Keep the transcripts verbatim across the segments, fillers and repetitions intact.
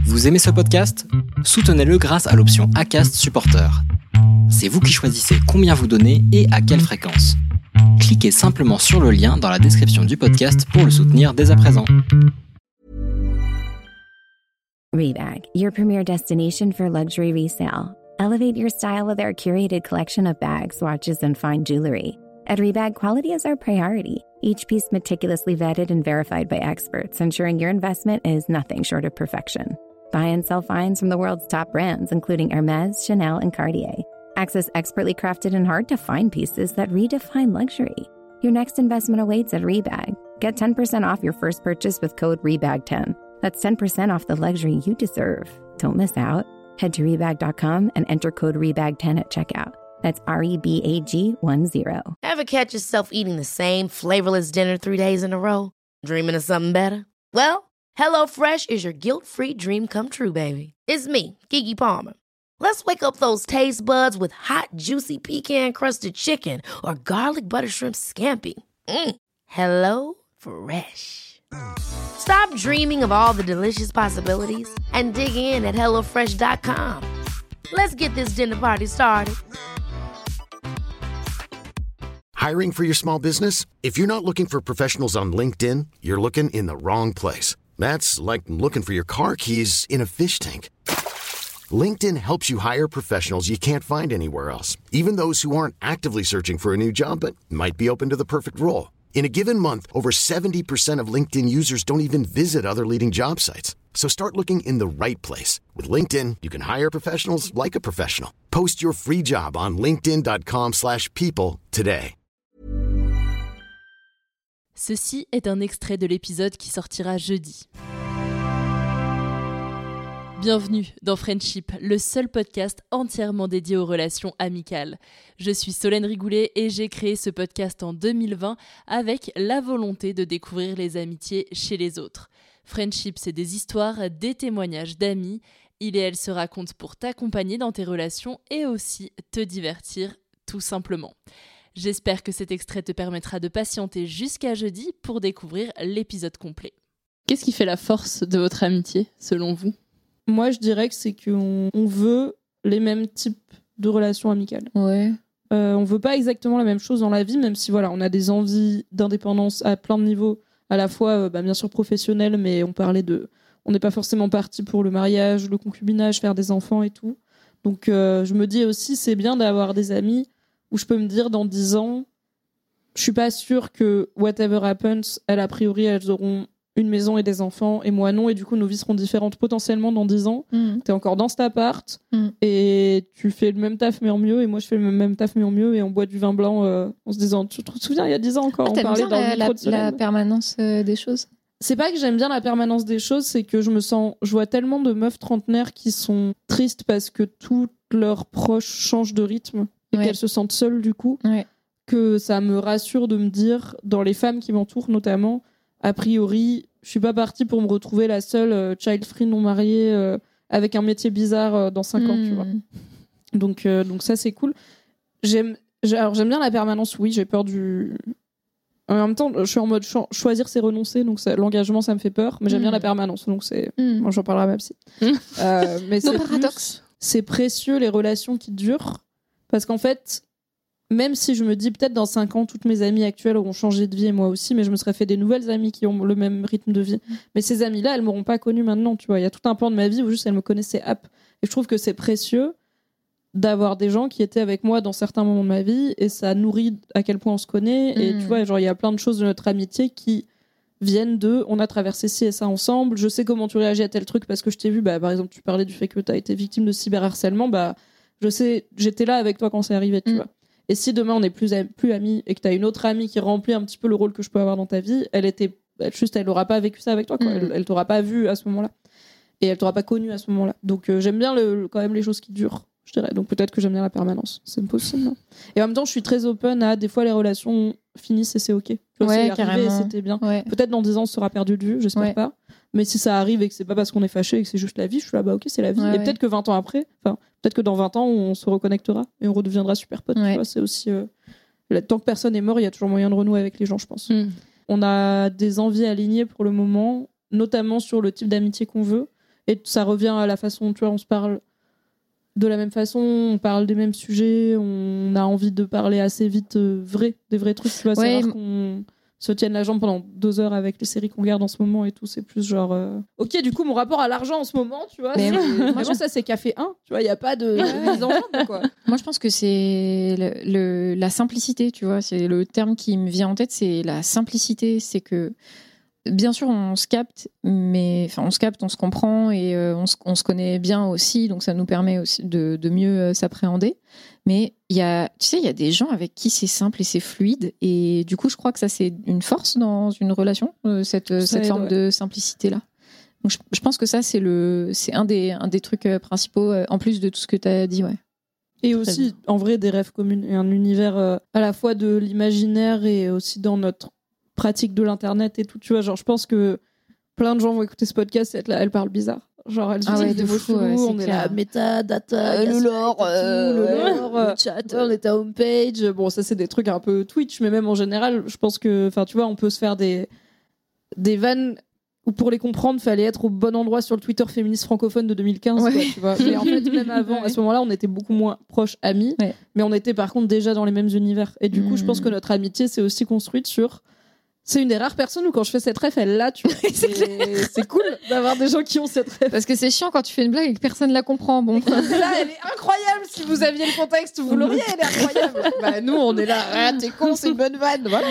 Vous aimez ce podcast ? Soutenez-le grâce à l'option Acast Supporter. C'est vous qui choisissez combien vous donnez et à quelle fréquence. Cliquez simplement sur le lien dans la description du podcast pour le soutenir dès à présent. Rebag, your premier destination for luxury resale. Elevate your style with our curated collection of bags, watches, and fine jewelry. At Rebag, quality is our priority. Each piece meticulously vetted and verified by experts, ensuring your investment is nothing short of perfection. Buy and sell finds from the world's top brands, including Hermes, Chanel, and Cartier. Access expertly crafted and hard-to-find pieces that redefine luxury. Your next investment awaits at Rebag. Get ten percent off your first purchase with code rebag ten. That's ten percent off the luxury you deserve. Don't miss out. Head to rebag dot com and enter code rebag ten at checkout. That's R E B A G one zero. Ever catch yourself eating the same flavorless dinner three days in a row? Dreaming of something better? Well, HelloFresh is your guilt-free dream come true, baby. It's me, Keke Palmer. Let's wake up those taste buds with hot, juicy pecan-crusted chicken or garlic butter shrimp scampi. Mm. Hello Fresh. Stop dreaming of all the delicious possibilities and dig in at hello fresh dot com. Let's get this dinner party started. Hiring for your small business? If you're not looking for professionals on LinkedIn, you're looking in the wrong place. That's like looking for your car keys in a fish tank. LinkedIn helps you hire professionals you can't find anywhere else, even those who aren't actively searching for a new job but might be open to the perfect role. In a given month, over seventy percent of LinkedIn users don't even visit other leading job sites. So start looking in the right place. With LinkedIn, you can hire professionals like a professional. Post your free job on linkedin dot com slash people today. Ceci est un extrait de l'épisode qui sortira jeudi. Bienvenue dans Friendship, le seul podcast entièrement dédié aux relations amicales. Je suis Solène Rigoulet et j'ai créé ce podcast en deux mille vingt avec la volonté de découvrir les amitiés chez les autres. Friendship, c'est des histoires, des témoignages d'amis. Il et elle se racontent pour t'accompagner dans tes relations et aussi te divertir, tout simplement. J'espère que cet extrait te permettra de patienter jusqu'à jeudi pour découvrir l'épisode complet. Qu'est-ce qui fait la force de votre amitié, selon vous ? Moi, je dirais que c'est qu'on on veut les mêmes types de relations amicales. Ouais. Euh, on veut pas exactement la même chose dans la vie, même si voilà, on a des envies d'indépendance à plein de niveaux, à la fois euh, bah, bien sûr professionnelles, mais on parlait de, on n'est pas forcément parti pour le mariage, le concubinage, faire des enfants et tout. Donc, euh, je me dis aussi, c'est bien d'avoir des amis où je peux me dire dans dix ans, je suis pas sûre que whatever happens, elles, a priori, elles auront une maison et des enfants, et moi non, et du coup, nos vies seront différentes potentiellement dans dix ans. Mmh. T'es encore dans cet appart, mmh. et tu fais le même taf mais en mieux, et moi je fais le même taf mais en mieux, et on boit du vin blanc euh, en se disant, tu te souviens, il y a dix ans encore, ah, on parlait dans la, le micro de Solène. la permanence euh, des choses. C'est pas que j'aime bien la permanence des choses, c'est que je me sens, je vois tellement de meufs trentenaires qui sont tristes parce que tous leurs proches changent de rythme, et ouais. qu'elles se sentent seules du coup, ouais. que ça me rassure de me dire, dans les femmes qui m'entourent notamment, a priori, je suis pas partie pour me retrouver la seule euh, child free non mariée euh, avec un métier bizarre euh, dans cinq mmh. ans, tu vois. Donc, euh, donc ça, c'est cool. J'aime, alors, j'aime bien la permanence, oui, j'ai peur du... En même temps, je suis en mode cho- choisir, c'est renoncer, donc ça, l'engagement, ça me fait peur, mais j'aime mmh. bien la permanence, donc c'est... Mmh. Moi, j'en parlerai à ma psy. Mmh. Euh, mais c'est paradoxe. C'est précieux, les relations qui durent, parce qu'en fait... Même si je me dis peut-être dans cinq ans, toutes mes amies actuelles auront changé de vie et moi aussi, mais je me serais fait des nouvelles amies qui ont le même rythme de vie. Mmh. Mais ces amies-là, elles m'auront pas connue maintenant, tu vois. Il y a tout un pan de ma vie où juste elles me connaissaient app. Et je trouve que c'est précieux d'avoir des gens qui étaient avec moi dans certains moments de ma vie et ça nourrit à quel point on se connaît. Mmh. Et tu vois, genre, il y a plein de choses de notre amitié qui viennent de on a traversé ci et ça ensemble, je sais comment tu réagis à tel truc parce que je t'ai vu, bah, par exemple, tu parlais du fait que tu as été victime de cyberharcèlement, bah, je sais, j'étais là avec toi quand c'est arrivé, tu mmh. vois. Et si demain on n'est plus, am- plus amis et que tu as une autre amie qui remplit un petit peu le rôle que je peux avoir dans ta vie, elle était elle, juste, elle n'aura pas vécu ça avec toi, quoi. Mmh. Elle, elle t'aura pas vu à ce moment-là. Et elle t'aura pas connu à ce moment-là. Donc euh, j'aime bien le, quand même les choses qui durent, je dirais. Donc peut-être que j'aime bien la permanence. C'est possible. Hein. Et en même temps, je suis très open à des fois les relations finissent et c'est ok. Tu vois, ouais, c'est arrivé et c'était bien. Ouais. Peut-être dans dix ans on sera perdu de vue, j'espère ouais. pas. Mais si ça arrive et que c'est pas parce qu'on est fâché et que c'est juste la vie, je suis là, bah ok, c'est la vie. Ouais, et ouais. peut-être que vingt ans après, enfin, peut-être que dans vingt ans, on se reconnectera et on redeviendra super potes. Ouais. Tu vois, c'est aussi. Euh, tant que personne est mort, il y a toujours moyen de renouer avec les gens, je pense. Mm. On a des envies alignées pour le moment, notamment sur le type d'amitié qu'on veut. Et ça revient à la façon, tu vois, on se parle de la même façon, on parle des mêmes sujets, on a envie de parler assez vite euh, vrai, des vrais trucs, tu vois, c'est ouais, rare qu'on se tienne la jambe pendant deux heures avec les séries qu'on regarde en ce moment et tout, c'est plus genre euh... ok, du coup mon rapport à l'argent en ce moment, tu vois, mais c'est... moi je... ça c'est café un, tu vois, il y a pas de mise en jambe, quoi. Moi je pense que c'est le, le, la simplicité, tu vois, c'est le terme qui me vient en tête, c'est la simplicité, c'est que bien sûr on se capte, mais enfin on se capte, on se comprend et euh, on, se, on se connaît bien aussi, donc ça nous permet aussi de, de mieux euh, s'appréhender. Mais il y a, tu sais, il y a des gens avec qui c'est simple et c'est fluide, et du coup, je crois que ça c'est une force dans une relation, euh, cette, cette aide, forme ouais. de simplicité là. Donc, je, je pense que ça c'est le, c'est un des, un des trucs euh, principaux euh, en plus de tout ce que tu as dit, ouais. Et Très aussi, bien. En vrai, des rêves communs et un univers euh, à la fois de l'imaginaire et aussi dans notre pratique de l'internet et tout. Tu vois, genre, je pense que plein de gens vont écouter ce podcast et être là, elle parle bizarre. Genre, elle ah utilisent ouais, des mots chelous, ouais, on est est là, méta, data, euh, le lore, euh, le lore, euh, le chat, ouais, on est à homepage. Bon, ça, c'est des trucs un peu Twitch, mais même en général, je pense que, enfin, tu vois, on peut se faire des, des vannes où pour les comprendre, fallait être au bon endroit sur le Twitter féministe francophone de deux mille quinze, ouais. quoi, tu vois. Mais en fait, même avant, ouais. à ce moment-là, on était beaucoup moins proches amis, ouais. mais on était par contre déjà dans les mêmes univers. Et du mmh. coup, je pense que notre amitié s'est aussi construite sur... C'est une des rares personnes où quand je fais cette ref, elle l'a, tu vois. C'est, c'est cool d'avoir des gens qui ont cette ref. Parce que c'est chiant quand tu fais une blague et que personne la comprend. Bon. Là, elle est incroyable. Si vous aviez le contexte, vous l'auriez, elle est incroyable. Bah, nous, on est là. Ah, t'es con, c'est une bonne vanne. Voilà.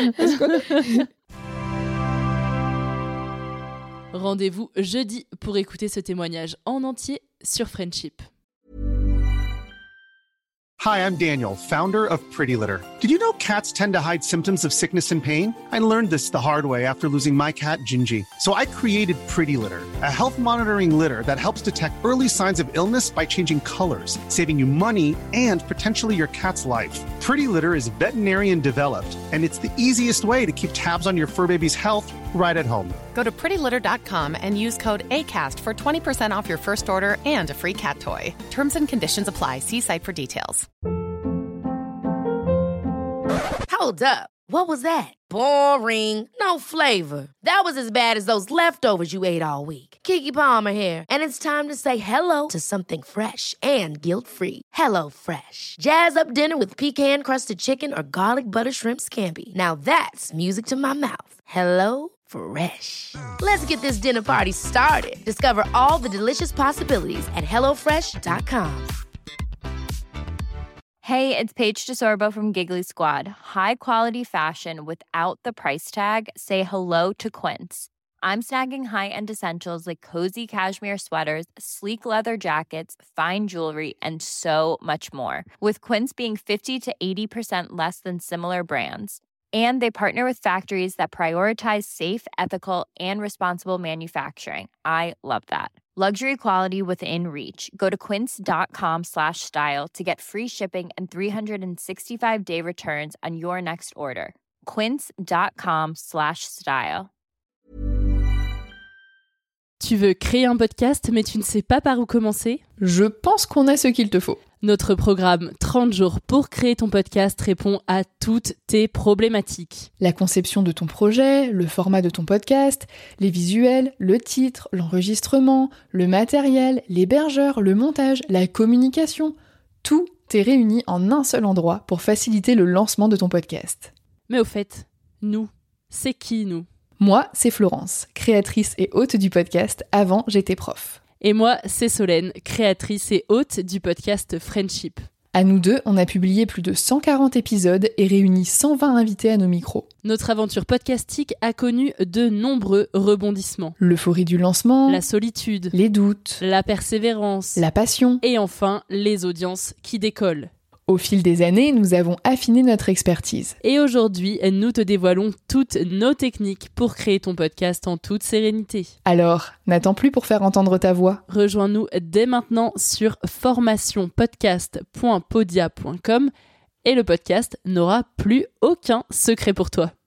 Rendez-vous jeudi pour écouter ce témoignage en entier sur Friendship. Hi, I'm Daniel, founder of Pretty Litter. Did you know cats tend to hide symptoms of sickness and pain? I learned this the hard way after losing my cat, Gingy. So I created Pretty Litter, a health monitoring litter that helps detect early signs of illness by changing colors, saving you money and potentially your cat's life. Pretty Litter is veterinarian developed, and it's the easiest way to keep tabs on your fur baby's health right at home. Go to pretty litter dot com and use code ACAST for twenty percent off your first order and a free cat toy. Terms and conditions apply. See site for details. Hold up. What was that? Boring. No flavor. That was as bad as those leftovers you ate all week. Keke Palmer here, and it's time to say hello to something fresh and guilt-free. Hello Fresh. Jazz up dinner with pecan-crusted chicken or garlic butter shrimp scampi. Now that's music to my mouth. Hello Fresh. Let's get this dinner party started. Discover all the delicious possibilities at hello fresh dot com. Hey, it's Paige DeSorbo from Giggly Squad. High quality fashion without the price tag. Say hello to Quince. I'm snagging high-end essentials like cozy cashmere sweaters, sleek leather jackets, fine jewelry, and so much more. With Quince being fifty to eighty percent less than similar brands. And they partner with factories that prioritize safe, ethical, and responsible manufacturing. I love that. Luxury quality within reach. Go to quince.com slash style to get free shipping and three sixty-five day returns on your next order. Quince.com slash style. Tu veux créer un podcast, mais tu ne sais pas par où commencer ? Je pense qu'on a ce qu'il te faut. Notre programme trente jours pour créer ton podcast répond à toutes tes problématiques. La conception de ton projet, le format de ton podcast, les visuels, le titre, l'enregistrement, le matériel, l'hébergeur, le montage, la communication, tout est réuni en un seul endroit pour faciliter le lancement de ton podcast. Mais au fait, nous, c'est qui nous ? Moi, c'est Florence, créatrice et hôte du podcast Avant j'étais prof. Et moi, c'est Solène, créatrice et hôte du podcast Friendship. À nous deux, on a publié plus de cent quarante épisodes et réuni cent vingt invités à nos micros. Notre aventure podcastique a connu de nombreux rebondissements. L'euphorie du lancement, la solitude, les doutes, la persévérance, la passion et enfin les audiences qui décollent. Au fil des années, nous avons affiné notre expertise. Et aujourd'hui, nous te dévoilons toutes nos techniques pour créer ton podcast en toute sérénité. Alors, n'attends plus pour faire entendre ta voix. Rejoins-nous dès maintenant sur formation podcast point podia point com et le podcast n'aura plus aucun secret pour toi.